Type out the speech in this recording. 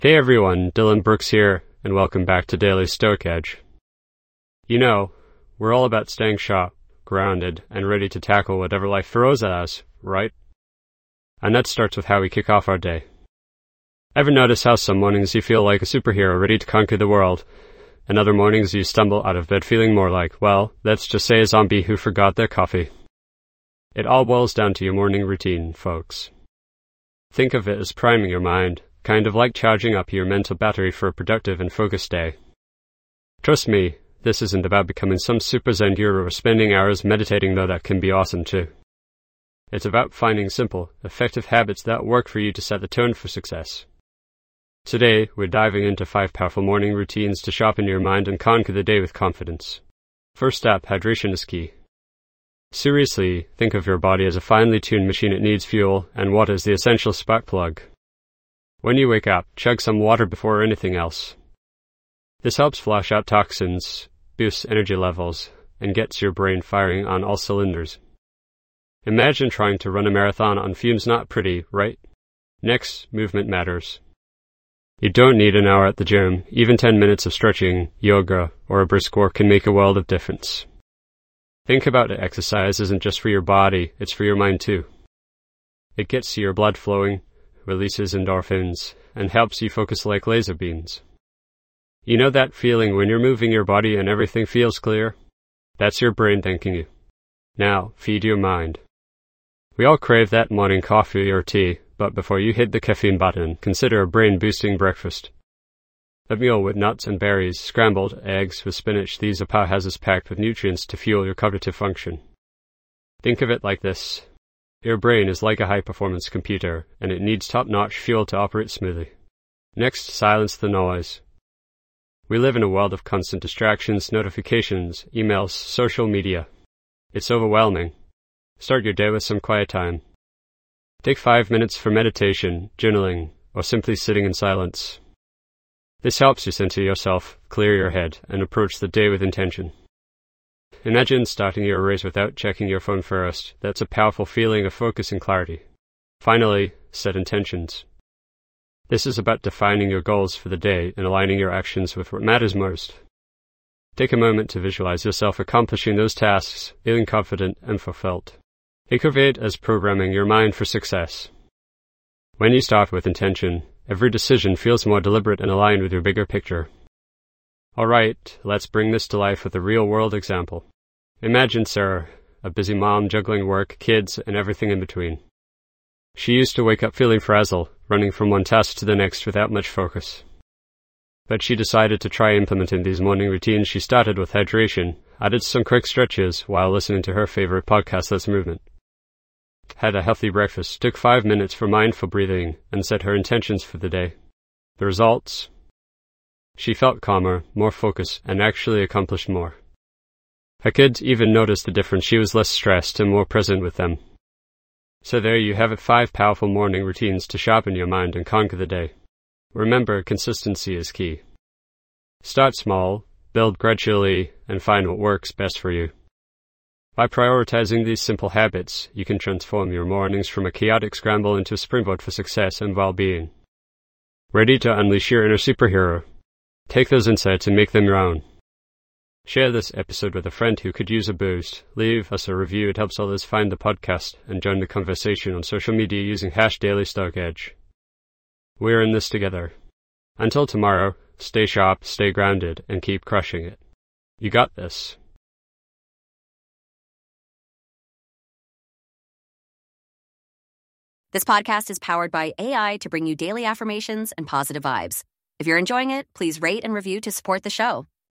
Hey everyone, Dylan Brooks here, and welcome back to Daily Stoic Edge. You know, we're all about staying sharp, grounded, and ready to tackle whatever life throws at us, right? And that starts with how we kick off our day. Ever notice how some mornings you feel like a superhero ready to conquer the world, and other mornings you stumble out of bed feeling more like, well, let's just say a zombie who forgot their coffee? It all boils down to your morning routine, folks. Think of it as priming your mind, kind of like charging up your mental battery for a productive and focused day. Trust me, this isn't about becoming some super zen guru or spending hours meditating, though that can be awesome too. It's about finding simple, effective habits that work for you to set the tone for success. Today, we're diving into 5 powerful morning routines to sharpen your mind and conquer the day with confidence. First up, hydration is key. Seriously, think of your body as a finely tuned machine. It needs fuel, and water is the essential spark plug. When you wake up, chug some water before anything else. This helps flush out toxins, boosts energy levels, and gets your brain firing on all cylinders. Imagine trying to run a marathon on fumes. Not pretty, right? Next, movement matters. You don't need an hour at the gym. Even 10 minutes of stretching, yoga, or a brisk walk can make a world of difference. Think about it, exercise isn't just for your body, it's for your mind too. It gets your blood flowing, releases endorphins, and helps you focus like laser beams. You know that feeling when you're moving your body and everything feels clear? That's your brain thanking you. Now, feed your mind. We all crave that morning coffee or tea, but before you hit the caffeine button, consider a brain-boosting breakfast. A meal with nuts and berries, scrambled eggs with spinach. These are powerhouses packed with nutrients to fuel your cognitive function. Think of it like this. Your brain is like a high-performance computer, and it needs top-notch fuel to operate smoothly. Next, silence the noise. We live in a world of constant distractions, notifications, emails, social media. It's overwhelming. Start your day with some quiet time. Take 5 minutes for meditation, journaling, or simply sitting in silence. This helps you center yourself, clear your head, and approach the day with intention. Imagine starting your race without checking your phone first. That's a powerful feeling of focus and clarity. Finally, set intentions. This is about defining your goals for the day and aligning your actions with what matters most. Take a moment to visualize yourself accomplishing those tasks, feeling confident and fulfilled. Think of it as programming your mind for success. When you start with intention, every decision feels more deliberate and aligned with your bigger picture. Alright, let's bring this to life with a real-world example. Imagine Sarah, a busy mom juggling work, kids, and everything in between. She used to wake up feeling frazzled, running from one task to the next without much focus. But she decided to try implementing these morning routines. She started with hydration, added some quick stretches while listening to her favorite podcast, Let's Movement. Had a healthy breakfast, took 5 minutes for mindful breathing, and set her intentions for the day. The results? She felt calmer, more focused, and actually accomplished more. Her kids even noticed the difference. She was less stressed and more present with them. So there you have it, 5 powerful morning routines to sharpen your mind and conquer the day. Remember, consistency is key. Start small, build gradually, and find what works best for you. By prioritizing these simple habits, you can transform your mornings from a chaotic scramble into a springboard for success and well-being. Ready to unleash your inner superhero? Take those insights and make them your own. Share this episode with a friend who could use a boost. Leave us a review. It helps others find the podcast, and join the conversation on social media using #DailyStoicEdge. We're in this together. Until tomorrow, stay sharp, stay grounded, and keep crushing it. You got this. This podcast is powered by AI to bring you daily affirmations and positive vibes. If you're enjoying it, please rate and review to support the show.